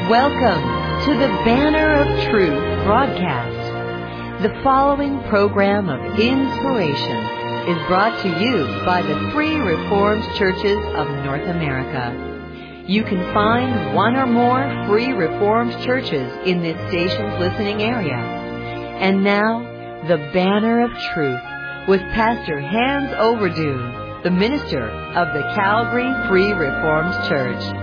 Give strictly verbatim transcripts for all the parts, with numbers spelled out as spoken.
Welcome to the Banner of Truth broadcast. The following program of inspiration is brought to you by the Free Reformed Churches of North America. You can find one or more Free Reformed churches in this station's listening area. And now, the Banner of Truth with Pastor Hans Overdoon, the minister of the Calvary Free Reformed Church.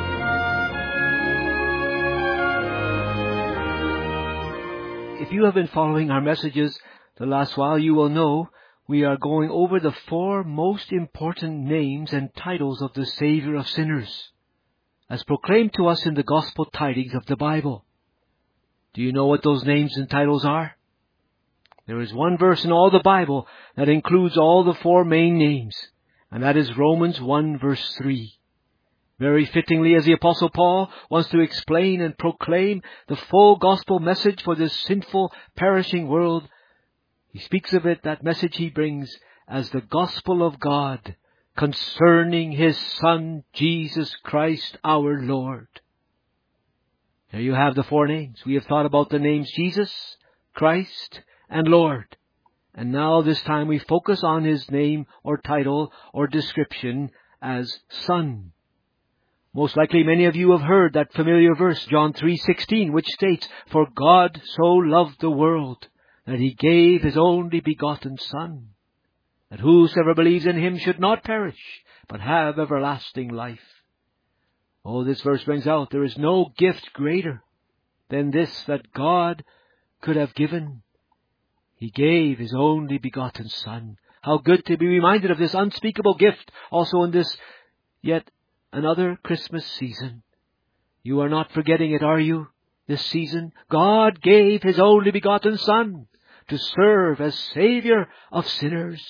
If you have been following our messages the last while, you will know we are going over the four most important names and titles of the Savior of sinners, as proclaimed to us in the Gospel tidings of the Bible. Do you know what those names and titles are? There is one verse in all the Bible that includes all the four main names, and that is Romans one verse three. Very fittingly, as the Apostle Paul wants to explain and proclaim the full gospel message for this sinful, perishing world, he speaks of it, that message he brings, as the gospel of God concerning His Son, Jesus Christ our Lord. There you have the four names. We have thought about the names Jesus, Christ, and Lord. And now this time we focus on His name or title or description as Son. Most likely many of you have heard that familiar verse, John three sixteen, which states, "For God so loved the world, that He gave His only begotten Son, that whosoever believes in Him should not perish, but have everlasting life." Oh, this verse brings out, there is no gift greater than this that God could have given. He gave His only begotten Son. How good to be reminded of this unspeakable gift also in this yet another Christmas season. You are not forgetting it, are you? This season, God gave His only begotten Son to serve as Savior of sinners.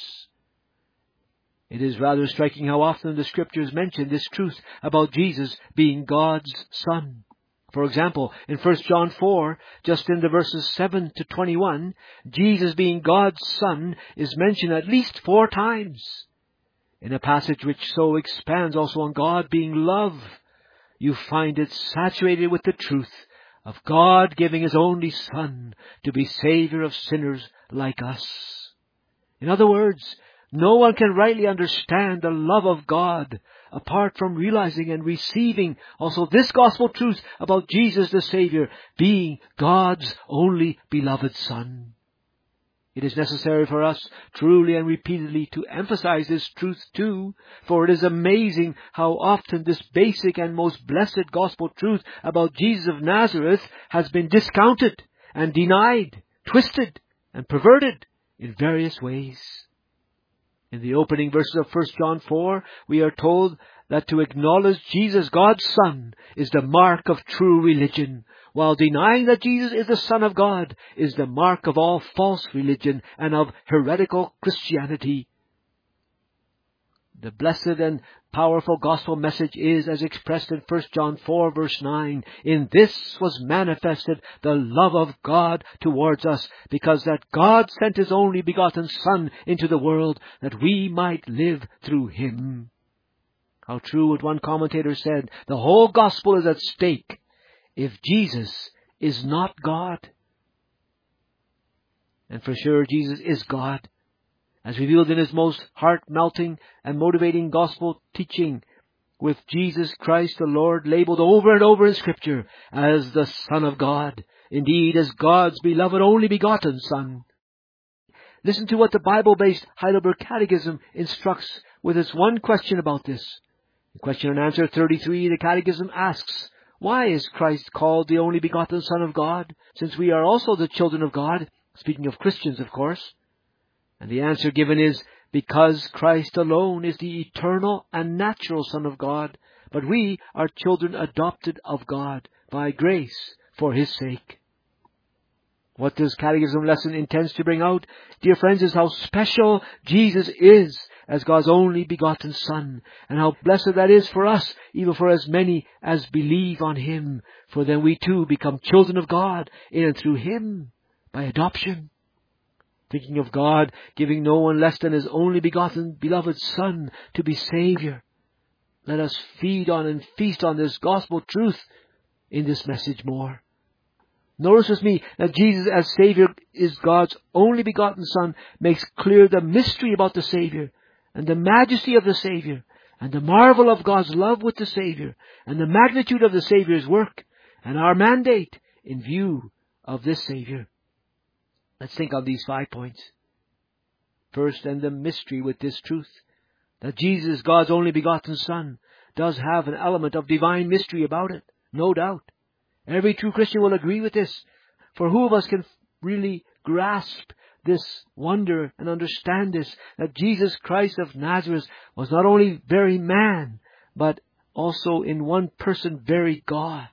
It is rather striking how often the Scriptures mention this truth about Jesus being God's Son. For example, in First John four, just in the verses seven to twenty-one, Jesus being God's Son is mentioned at least four times. In a passage which so expands also on God being love, you find it saturated with the truth of God giving His only Son to be Savior of sinners like us. In other words, no one can rightly understand the love of God apart from realizing and receiving also this gospel truth about Jesus the Savior being God's only beloved Son. It is necessary for us truly and repeatedly to emphasize this truth too, for it is amazing how often this basic and most blessed gospel truth about Jesus of Nazareth has been discounted and denied, twisted and perverted in various ways. In the opening verses of First John four, we are told that to acknowledge Jesus, God's Son, is the mark of true religion, while denying that Jesus is the Son of God is the mark of all false religion and of heretical Christianity. The blessed and powerful gospel message is, as expressed in First John four verse nine, "In this was manifested the love of God towards us, because that God sent His only begotten Son into the world, that we might live through Him." How true what one commentator said, the whole gospel is at stake if Jesus is not God. And for sure, Jesus is God, as revealed in His most heart-melting and motivating gospel teaching, with Jesus Christ the Lord labeled over and over in Scripture as the Son of God, indeed as God's beloved only begotten Son. Listen to what the Bible-based Heidelberg Catechism instructs with its one question about this. In question and answer thirty-three, the Catechism asks, why is Christ called the only begotten Son of God, since we are also the children of God? Speaking of Christians, of course. And the answer given is, because Christ alone is the eternal and natural Son of God, but we are children adopted of God by grace for His sake. What this catechism lesson intends to bring out, dear friends, is how special Jesus is as God's only begotten Son, and how blessed that is for us, even for as many as believe on Him, for then we too become children of God in and through Him by adoption. Thinking of God giving no one less than His only begotten beloved Son to be Savior, let us feed on and feast on this gospel truth in this message more. Notice with me that Jesus as Savior is God's only begotten Son makes clear the mystery about the Savior and the majesty of the Savior and the marvel of God's love with the Savior and the magnitude of the Savior's work and our mandate in view of this Savior. Let's think on these five points. First, and the mystery with this truth, that Jesus, God's only begotten Son, does have an element of divine mystery about it, no doubt. Every true Christian will agree with this. For who of us can really grasp this wonder and understand this, that Jesus Christ of Nazareth was not only very man, but also in one person very God.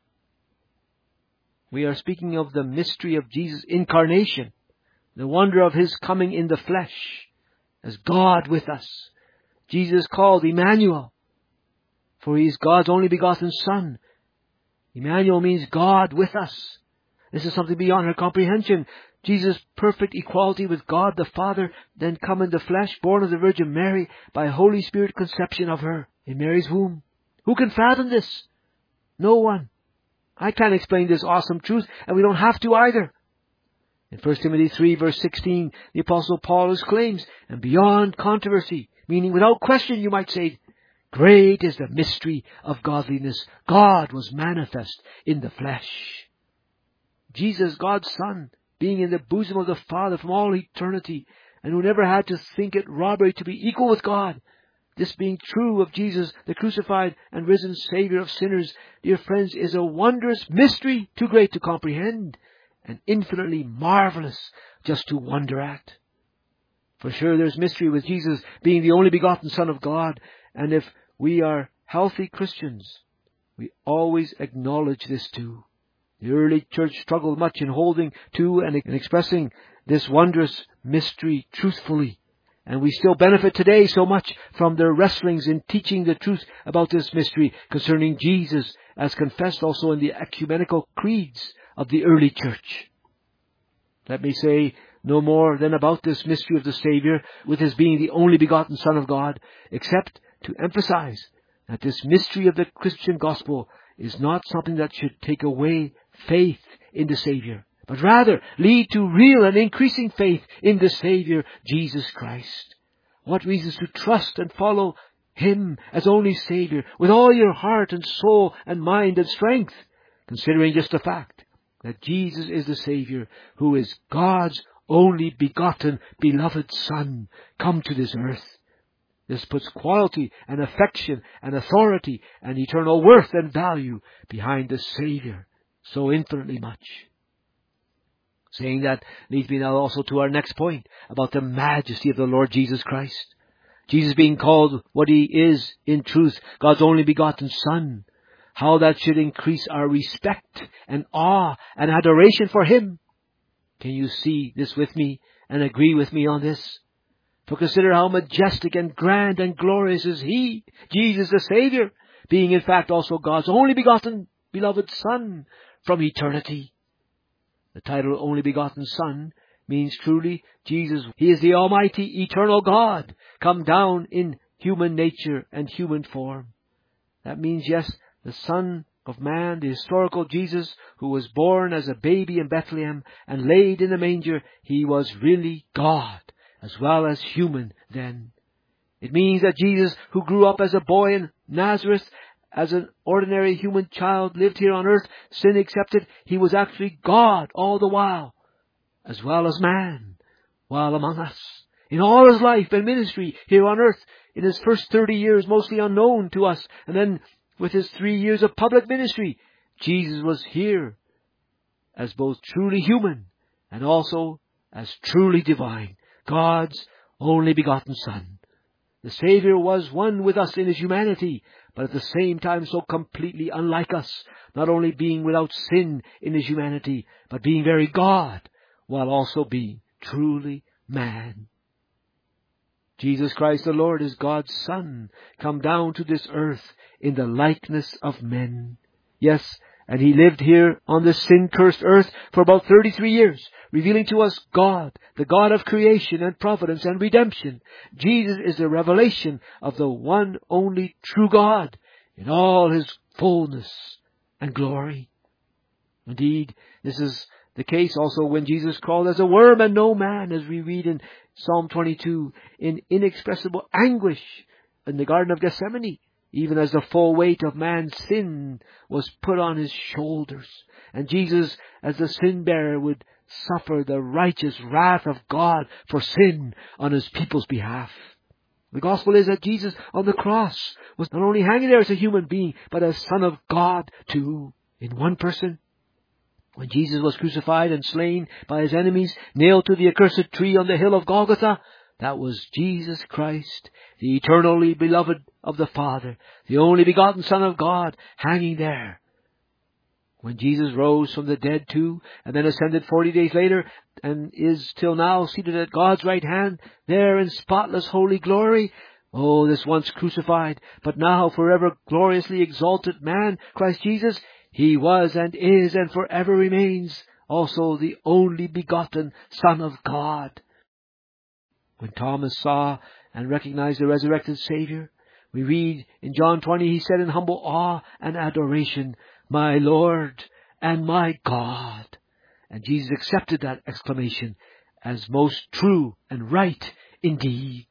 We are speaking of the mystery of Jesus' incarnation, the wonder of His coming in the flesh, as God with us. Jesus called Emmanuel, for He is God's only begotten Son. Emmanuel means God with us. This is something beyond our comprehension. Jesus' perfect equality with God the Father, then come in the flesh, born of the Virgin Mary, by Holy Spirit conception of her in Mary's womb. Who can fathom this? No one. I can't explain this awesome truth, and we don't have to either. In First Timothy three, verse sixteen, the Apostle Paul exclaims, and beyond controversy, meaning without question, you might say, great is the mystery of godliness. God was manifest in the flesh. Jesus, God's Son, being in the bosom of the Father from all eternity, and who never had to think it robbery to be equal with God. This being true of Jesus, the crucified and risen Savior of sinners, dear friends, is a wondrous mystery too great to comprehend, and infinitely marvelous just to wonder at. For sure there's mystery with Jesus being the only begotten Son of God, and if we are healthy Christians, we always acknowledge this too. The early church struggled much in holding to and expressing this wondrous mystery truthfully. And we still benefit today so much from their wrestlings in teaching the truth about this mystery concerning Jesus, as confessed also in the ecumenical creeds of the early church. Let me say no more than about this mystery of the Savior, with His being the only begotten Son of God, except to emphasize that this mystery of the Christian gospel is not something that should take away faith in the Savior, but rather lead to real and increasing faith in the Savior, Jesus Christ. What reasons to trust and follow Him as only Savior with all your heart and soul and mind and strength, considering just the fact that Jesus is the Savior who is God's only begotten, beloved Son, come to this earth. This puts quality and affection and authority and eternal worth and value behind the Savior so infinitely much. Saying that leads me now also to our next point about the majesty of the Lord Jesus Christ. Jesus being called what He is in truth, God's only begotten Son. How that should increase our respect and awe and adoration for Him. Can you see this with me and agree with me on this? For consider how majestic and grand and glorious is He, Jesus the Savior, being in fact also God's only begotten beloved Son from eternity. The title only begotten Son means truly Jesus, He is the Almighty eternal God, come down in human nature and human form. That means, yes, the Son of Man, the historical Jesus, who was born as a baby in Bethlehem and laid in the manger, He was really God as well as human then. It means that Jesus, who grew up as a boy in Nazareth, as an ordinary human child, lived here on earth, sin accepted, He was actually God all the while, as well as man, while among us. In all His life and ministry here on earth, in His first thirty years mostly unknown to us, and then with His three years of public ministry, Jesus was here as both truly human and also as truly divine, God's only begotten Son. The Savior was one with us in His humanity, but at the same time so completely unlike us, not only being without sin in His humanity, but being very God, while also being truly man. Jesus Christ the Lord is God's Son, come down to this earth in the likeness of men. Yes, and He lived here on this sin-cursed earth for about thirty-three years, revealing to us God, the God of creation and providence and redemption. Jesus is the revelation of the one only true God in all His fullness and glory. Indeed, this is the case also when Jesus crawled as a worm and no man, as we read in Psalm twenty-two, in inexpressible anguish in the Garden of Gethsemane, even as the full weight of man's sin was put on his shoulders. And Jesus, as the sin bearer, would suffer the righteous wrath of God for sin on his people's behalf. The gospel is that Jesus on the cross was not only hanging there as a human being, but as Son of God too, in one person. When Jesus was crucified and slain by his enemies, nailed to the accursed tree on the hill of Golgotha, that was Jesus Christ, the eternally beloved of the Father, the only begotten Son of God, hanging there. When Jesus rose from the dead too, and then ascended forty days later, and is till now seated at God's right hand, there in spotless holy glory, oh, this once crucified, but now forever gloriously exalted man, Christ Jesus, He was and is and forever remains also the only begotten Son of God. When Thomas saw and recognized the resurrected Savior, we read in John twenty, he said in humble awe and adoration, "My Lord and my God." And Jesus accepted that exclamation as most true and right indeed.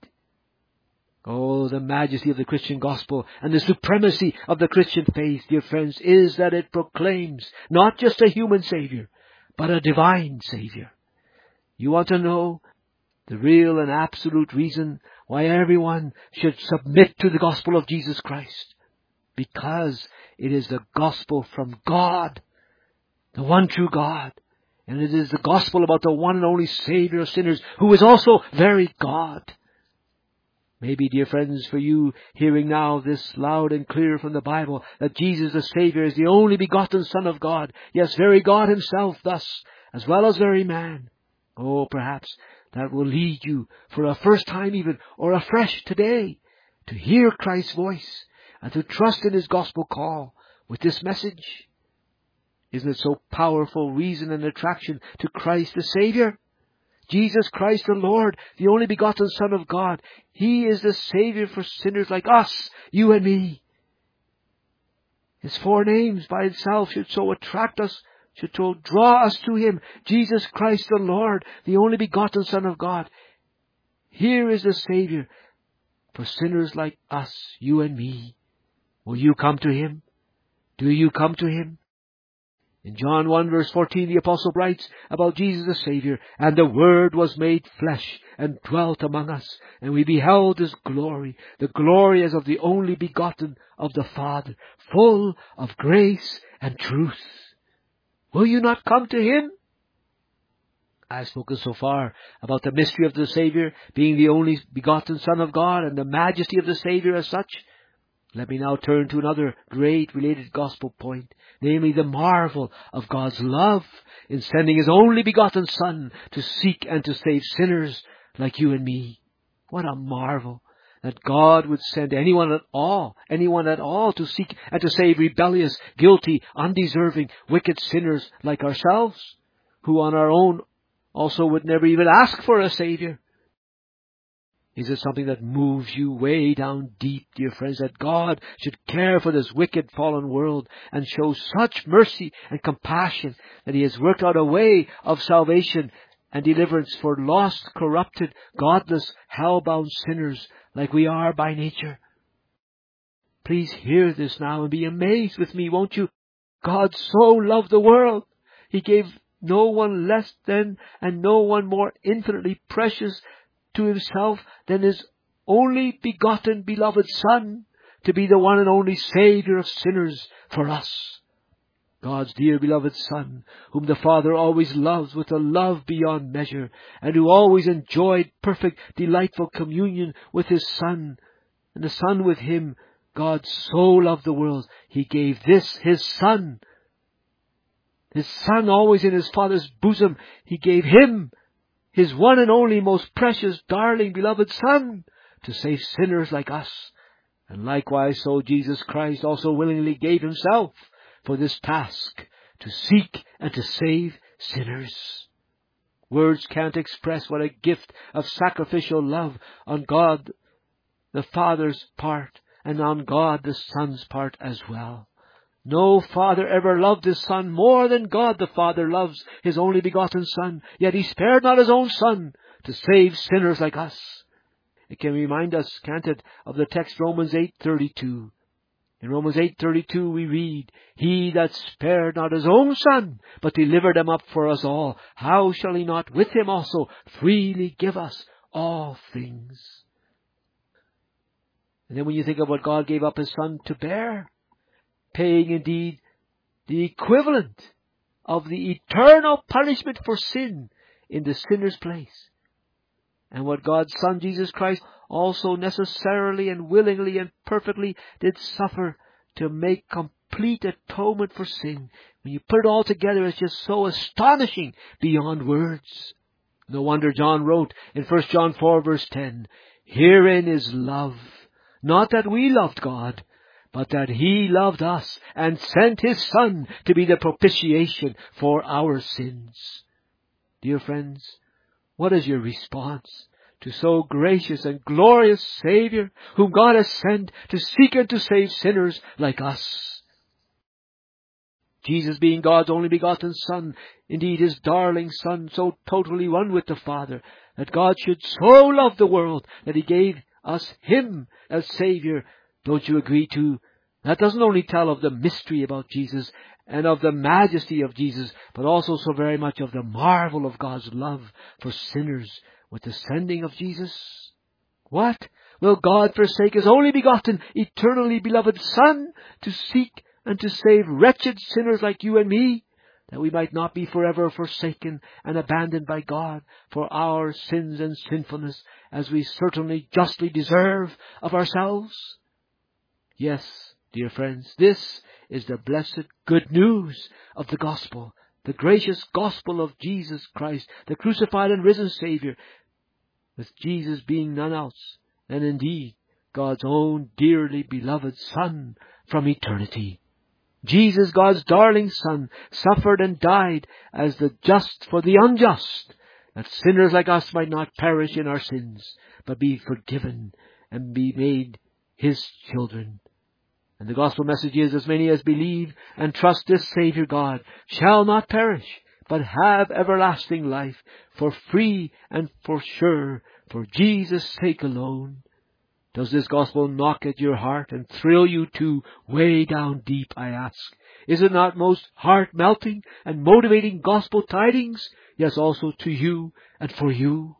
Oh, the majesty of the Christian gospel and the supremacy of the Christian faith, dear friends, is that it proclaims not just a human Savior, but a divine Savior. You want to know the real and absolute reason why everyone should submit to the gospel of Jesus Christ? Because it is the gospel from God, the one true God. And it is the gospel about the one and only Savior of sinners, who is also very God. Maybe, dear friends, for you hearing now this loud and clear from the Bible, that Jesus the Savior is the only begotten Son of God, yes, very God Himself thus, as well as very man. Oh, perhaps that will lead you for a first time even, or afresh today, to hear Christ's voice and to trust in His gospel call with this message. Isn't it so powerful reason and attraction to Christ the Savior? Jesus Christ the Lord, the only begotten Son of God. He is the Savior for sinners like us, you and me. His four names by itself should so attract us, should so draw us to Him. Jesus Christ the Lord, the only begotten Son of God. Here is the Savior for sinners like us, you and me. Will you come to Him? Do you come to Him? In John one verse fourteen, the Apostle writes about Jesus the Savior, "And the Word was made flesh and dwelt among us, and we beheld His glory, the glory as of the only begotten of the Father, full of grace and truth." Will you not come to Him? I've spoken so far about the mystery of the Savior being the only begotten Son of God and the majesty of the Savior as such. Let me now turn to another great related gospel point, namely the marvel of God's love in sending His only begotten Son to seek and to save sinners like you and me. What a marvel that God would send anyone at all, anyone at all to seek and to save rebellious, guilty, undeserving, wicked sinners like ourselves, who on our own also would never even ask for a Savior. Is it something that moves you way down deep, dear friends, that God should care for this wicked, fallen world and show such mercy and compassion that He has worked out a way of salvation and deliverance for lost, corrupted, godless, hell-bound sinners like we are by nature? Please hear this now and be amazed with me, won't you? God so loved the world. He gave no one less than and no one more infinitely precious to Himself than His only begotten beloved Son, to be the one and only Savior of sinners for us. God's dear beloved Son, whom the Father always loves with a love beyond measure, and who always enjoyed perfect, delightful communion with His Son, and the Son with Him. God so loved the world, He gave this, His Son. His Son always in His Father's bosom. He gave Him, His one and only most precious, darling, beloved Son, to save sinners like us. And likewise so Jesus Christ also willingly gave Himself for this task, to seek and to save sinners. Words can't express what a gift of sacrificial love on God the Father's part and on God the Son's part as well. No father ever loved his son more than God the Father loves his only begotten Son. Yet he spared not his own Son to save sinners like us. It can remind us, can't it, of the text Romans eight thirty-two. In Romans eight thirty-two we read, He that spared not his own Son, but delivered him up for us all, how shall he not with him also freely give us all things? And then when you think of what God gave up his Son to bear, paying indeed the equivalent of the eternal punishment for sin in the sinner's place. And what God's Son, Jesus Christ, also necessarily and willingly and perfectly did suffer to make complete atonement for sin. When you put it all together, it's just so astonishing beyond words. No wonder John wrote in First John four verse ten, Herein is love, not that we loved God, but that He loved us and sent His Son to be the propitiation for our sins. Dear friends, what is your response to so gracious and glorious Savior, whom God has sent to seek and to save sinners like us? Jesus being God's only begotten Son, indeed His darling Son, so totally one with the Father, that God should so love the world that He gave us Him as Savior. Don't you agree too? That doesn't only tell of the mystery about Jesus and of the majesty of Jesus, but also so very much of the marvel of God's love for sinners with the sending of Jesus. What? Will God forsake His only begotten, eternally beloved Son to seek and to save wretched sinners like you and me, that we might not be forever forsaken and abandoned by God for our sins and sinfulness, as we certainly justly deserve of ourselves? Yes, dear friends, this is the blessed good news of the gospel, the gracious gospel of Jesus Christ, the crucified and risen Savior, with Jesus being none else than indeed God's own dearly beloved Son from eternity. Jesus, God's darling Son, suffered and died as the just for the unjust, that sinners like us might not perish in our sins, but be forgiven and be made His children. And the gospel message is, as many as believe and trust this Savior God shall not perish, but have everlasting life, for free and for sure, for Jesus' sake alone. Does this gospel knock at your heart and thrill you too, way down deep, I ask? Is it not most heart-melting and motivating gospel tidings? Yes, also to you and for you.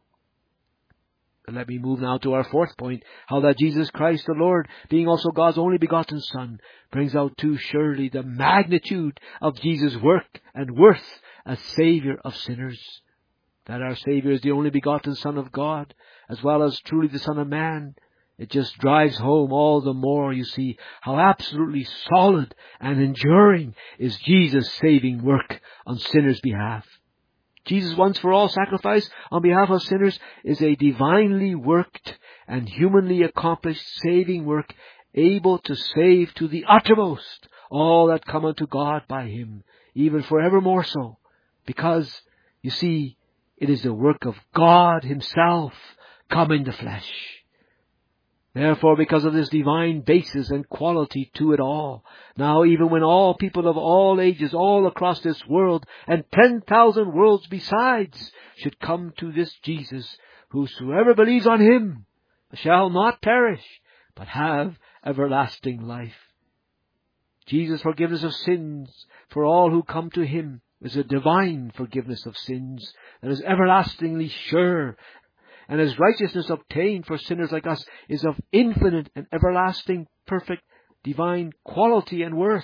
And let me move now to our fourth point, how that Jesus Christ the Lord, being also God's only begotten Son, brings out too surely the magnitude of Jesus' work and worth as Savior of sinners. That our Savior is the only begotten Son of God, as well as truly the Son of Man. It just drives home all the more, you see, how absolutely solid and enduring is Jesus' saving work on sinners' behalf. Jesus' once for all sacrifice on behalf of sinners is a divinely worked and humanly accomplished saving work, able to save to the uttermost all that come unto God by Him, even forevermore so, because, you see, it is the work of God Himself come in the flesh. Therefore, because of this divine basis and quality to it all, now even when all people of all ages, all across this world, and ten thousand worlds besides, should come to this Jesus, whosoever believes on Him shall not perish, but have everlasting life. Jesus' forgiveness of sins for all who come to Him is a divine forgiveness of sins that is everlastingly sure, and His righteousness obtained for sinners like us is of infinite and everlasting, perfect, divine quality and worth,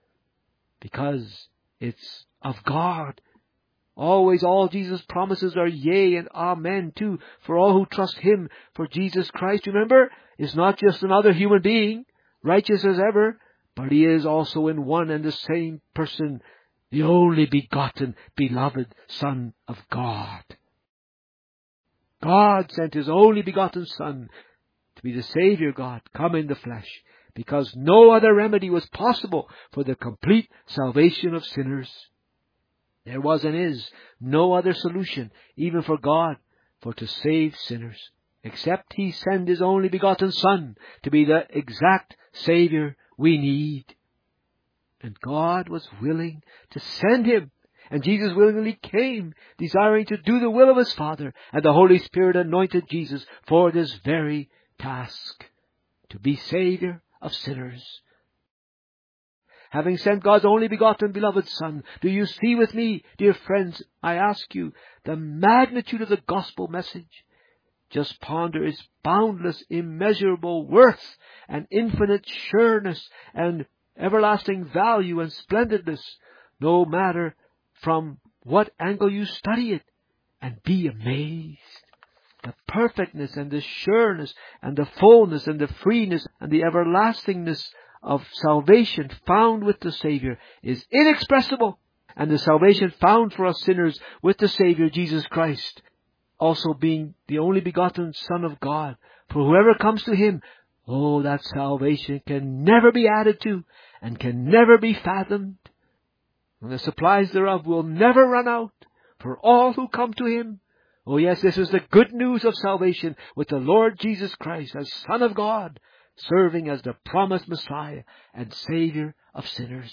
because it's of God. Always all Jesus' promises are yea and amen too, for all who trust Him. For Jesus Christ, remember, is not just another human being, righteous as ever, but He is also in one and the same person, the only begotten, beloved Son of God. God sent His only begotten Son to be the Savior God, come in the flesh, because no other remedy was possible for the complete salvation of sinners. There was and is no other solution, even for God, for to save sinners, except He send His only begotten Son to be the exact Savior we need. And God was willing to send him. And Jesus willingly came, desiring to do the will of his Father. And the Holy Spirit anointed Jesus for this very task, to be Savior of sinners. Having sent God's only begotten beloved Son, do you see with me, dear friends, I ask you, the magnitude of the gospel message? Just ponder its boundless, immeasurable worth and infinite sureness and everlasting value and splendidness, no matter from what angle you study it, and be amazed. The perfectness and the sureness and the fullness and the freeness and the everlastingness of salvation found with the Savior is inexpressible. And the salvation found for us sinners with the Savior Jesus Christ, also being the only begotten Son of God, for whoever comes to Him, oh, that salvation can never be added to and can never be fathomed. And the supplies thereof will never run out for all who come to Him. Oh yes, this is the good news of salvation with the Lord Jesus Christ as Son of God, serving as the promised Messiah and Savior of sinners.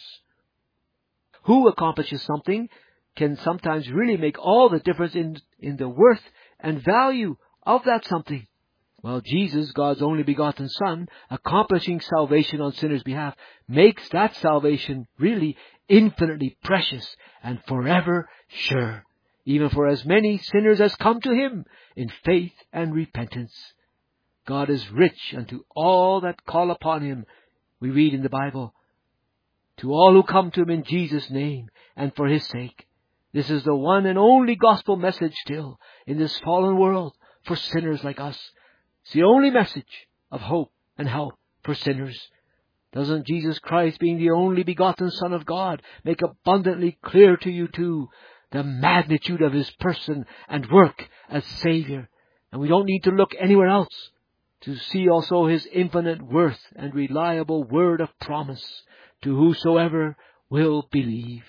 Who accomplishes something can sometimes really make all the difference in, in the worth and value of that something. Well, Jesus, God's only begotten Son, accomplishing salvation on sinners' behalf, makes that salvation really infinitely precious and forever sure, even for as many sinners as come to Him in faith and repentance. God is rich unto all that call upon Him, we read in the Bible, to all who come to Him in Jesus' name and for His sake. This is the one and only gospel message still in this fallen world for sinners like us. It's the only message of hope and help for sinners. Doesn't Jesus Christ, being the only begotten Son of God, make abundantly clear to you too the magnitude of His person and work as Savior? And we don't need to look anywhere else to see also His infinite worth and reliable word of promise to whosoever will believe.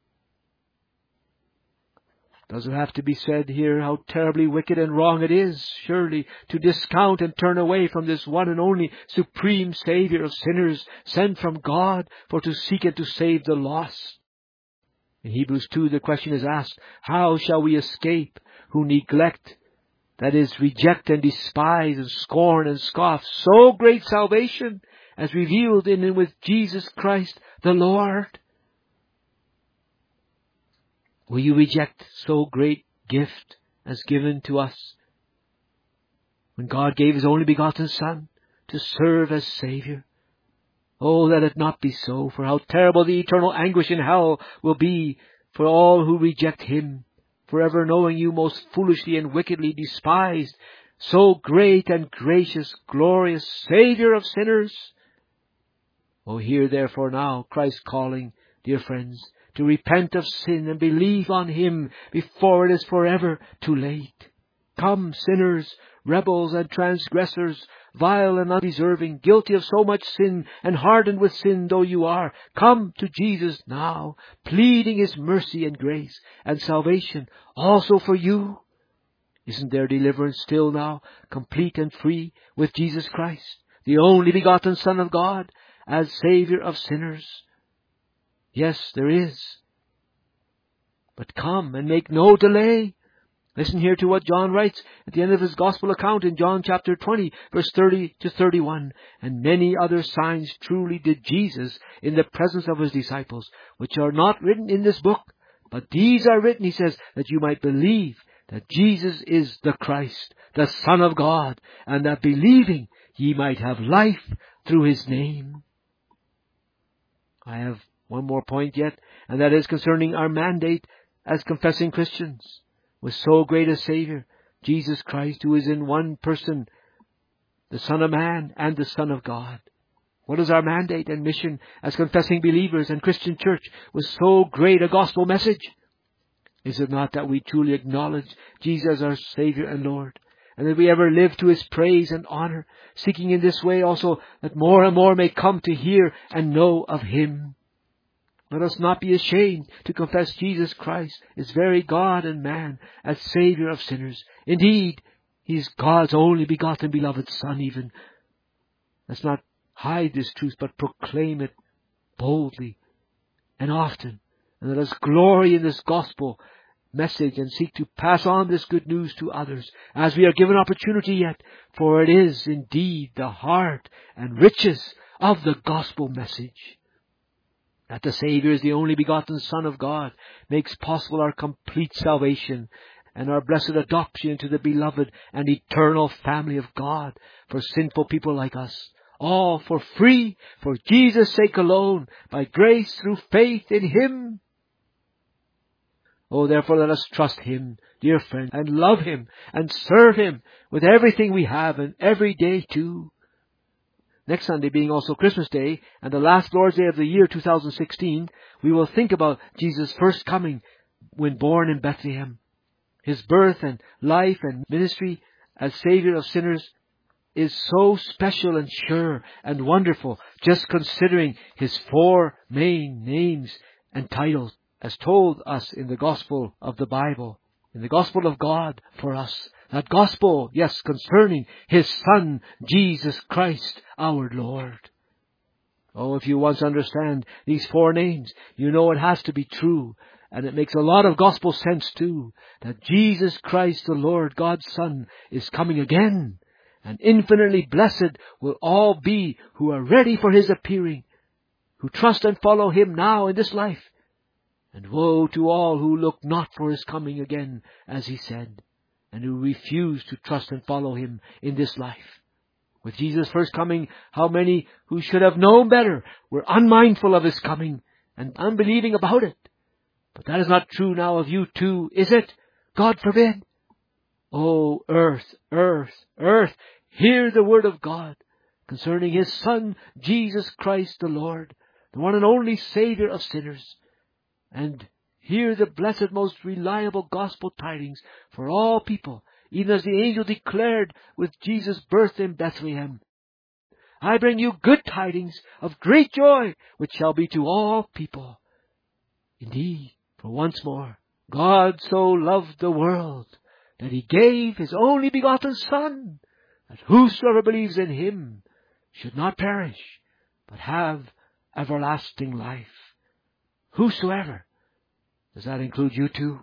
Does it have to be said here how terribly wicked and wrong it is, surely, to discount and turn away from this one and only supreme Savior of sinners, sent from God for to seek and to save the lost? In Hebrews two, the question is asked, how shall we escape who neglect, that is, reject and despise and scorn and scoff so great salvation as revealed in and with Jesus Christ the Lord? Will you reject so great gift as given to us when God gave His only begotten Son to serve as Savior? Oh, let it not be so, for how terrible the eternal anguish in hell will be for all who reject Him, forever knowing you most foolishly and wickedly despised so great and gracious, glorious Savior of sinners. Oh, hear therefore now Christ calling, dear friends, to repent of sin and believe on Him before it is forever too late. Come, sinners, rebels and transgressors, vile and undeserving, guilty of so much sin and hardened with sin though you are, come to Jesus now, pleading His mercy and grace and salvation also for you. Isn't there deliverance still now, complete and free, with Jesus Christ, the only begotten Son of God, as Savior of sinners? Yes, there is. But come and make no delay. Listen here to what John writes at the end of his gospel account in John chapter twenty, verse thirty to thirty-one. And many other signs truly did Jesus in the presence of His disciples, which are not written in this book. But these are written, He says, that you might believe that Jesus is the Christ, the Son of God, and that believing ye might have life through His name. I have one more point yet, and that is concerning our mandate as confessing Christians with so great a Savior, Jesus Christ, who is in one person, the Son of Man and the Son of God. What is our mandate and mission as confessing believers and Christian church with so great a gospel message? Is it not that we truly acknowledge Jesus as our Savior and Lord, and that we ever live to His praise and honor, seeking in this way also that more and more may come to hear and know of Him? Let us not be ashamed to confess Jesus Christ is very God and man as Savior of sinners. Indeed, He is God's only begotten beloved Son even. Let's not hide this truth, but proclaim it boldly and often. And let us glory in this gospel message and seek to pass on this good news to others as we are given opportunity yet, for it is indeed the heart and riches of the gospel message. That the Savior is the only begotten Son of God makes possible our complete salvation and our blessed adoption into the beloved and eternal family of God for sinful people like us. All for free, for Jesus' sake alone, by grace through faith in Him. Oh, therefore let us trust Him, dear friend, and love Him and serve Him with everything we have and every day too. Next Sunday being also Christmas Day and the last Lord's Day of the year two thousand sixteen, we will think about Jesus' first coming when born in Bethlehem. His birth and life and ministry as Savior of sinners is so special and sure and wonderful, just considering His four main names and titles as told us in the Gospel of the Bible, in the Gospel of God for us. That Gospel, yes, concerning His Son, Jesus Christ, our Lord. Oh, if you once understand these four names, you know it has to be true. And it makes a lot of gospel sense too, that Jesus Christ, the Lord, God's Son, is coming again. And infinitely blessed will all be who are ready for His appearing, who trust and follow Him now in this life. And woe to all who look not for His coming again, as He said, and who refuse to trust and follow Him in this life. With Jesus' first coming, how many who should have known better were unmindful of His coming and unbelieving about it. But that is not true now of you too, is it? God forbid. Oh, earth, earth, earth, hear the word of God concerning His Son, Jesus Christ the Lord, the one and only Savior of sinners. And hear the blessed, most reliable gospel tidings for all people, even as the angel declared with Jesus' birth in Bethlehem. I bring you good tidings of great joy, which shall be to all people. Indeed, for once more, God so loved the world that He gave His only begotten Son, that whosoever believes in Him should not perish, but have everlasting life. Whosoever. Does that include you too?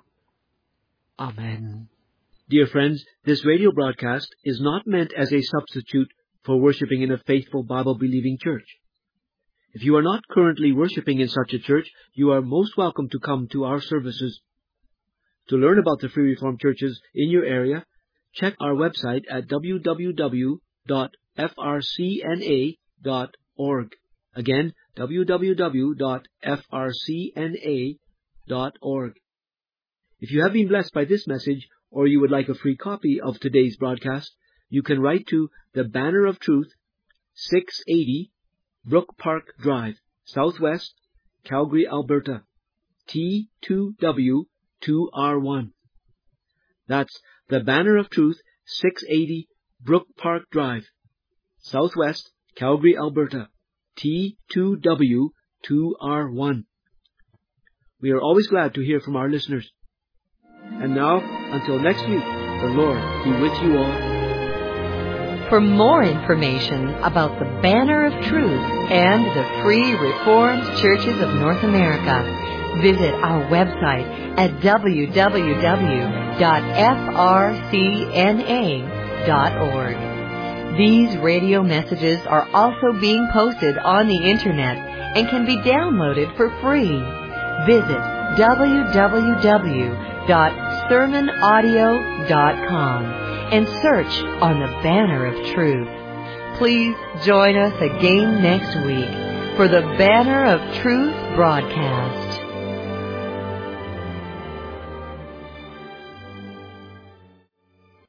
Amen. Dear friends, this radio broadcast is not meant as a substitute for worshiping in a faithful Bible-believing church. If you are not currently worshiping in such a church, you are most welcome to come to our services. To learn about the Free Reformed churches in your area, check our website at w w w dot f r c n a dot org. Again, w w w dot f r c n a dot org. If you have been blessed by this message, or you would like a free copy of today's broadcast, you can write to the Banner of Truth, six eighty Brook Park Drive, Southwest, Calgary, Alberta, T two W two R one. That's the Banner of Truth, six eighty Brook Park Drive, Southwest, Calgary, Alberta, T two W two R one. We are always glad to hear from our listeners. And now, until next week, the Lord be with you all. For more information about the Banner of Truth and the Free Reformed Churches of North America, visit our website at w w w dot f r c n a dot org. These radio messages are also being posted on the Internet and can be downloaded for free. Visit w w w dot sermon audio dot com and search on the Banner of Truth. Please join us again next week for the Banner of Truth broadcast.